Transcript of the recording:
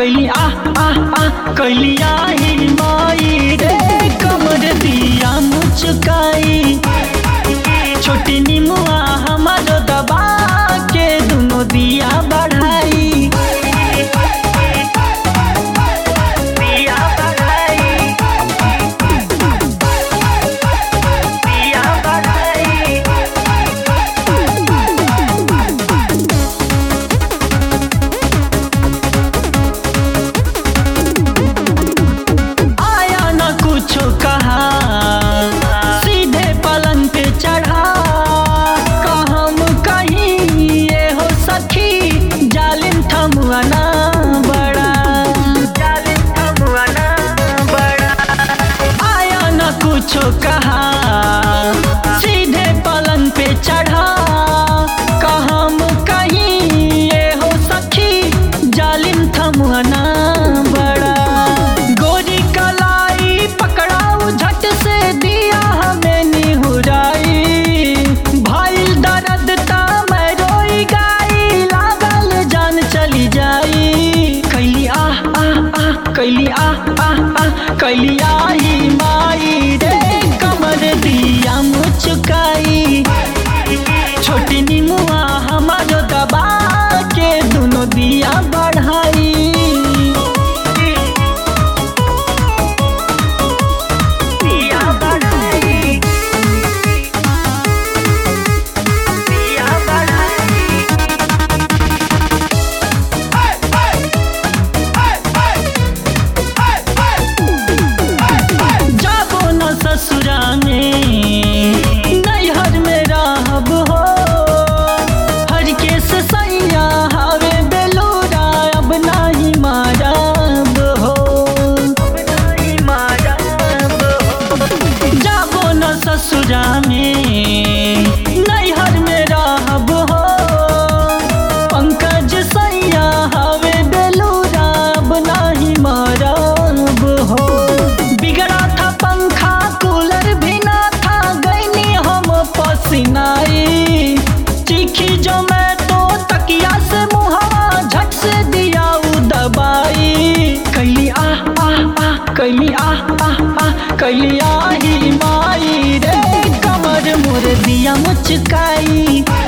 कैली कैली आही माई रे कमर दिया मुचकाई। छोटी निमुआ हमारो दबा के दोनों दिया बढ़ाई। दिया बढ़ाई, दिया बढ़ाई। आया ना कुछ कहा, सीधे पलंग पे चढ़ा। कहम कहीं ये हो सखी, जालिम थमुआ ना बड़ा, जालिम थमुआ ना बड़ा। आया ना कुछ कहा, सीधे पलंग पे चढ़ा। कहम कहीं ये हो सखी, जालिम थमुआ ना बड़ा। गोरी कलाई पकड़ाऊ झट से दिया हमें निहुराई। भाईल दर्द ता मैं रोई गाई, लागल जान चली जाई। कैली कैली कैली आही माई रे कमर दिया मुचकाई। छोटी निमुआ हमारो दबा के दोनों दिया बढ़ाई। दिया बढ़ाई, दिया बढ़ाई। जाबो न ससुरा में, नैहर में रहब हो। हर केस सैया हवे बेलूरा, अब नाही मारब हो, अब नाही मारब हो। जाबो न ससुरा में, नैहर में रहब हो। पंकज सैया हवे बेलूरा, अब नाही मारब हो। बिगड़ा था पंखा कूलर भी ना था, गईनी हम पसीनाई। चीखी जो मैं तो तकिया से मुहावा, झट से दिया उ दबाई। कैली कैली कैली आही माई रे कमर मोर दिया मुचकाई।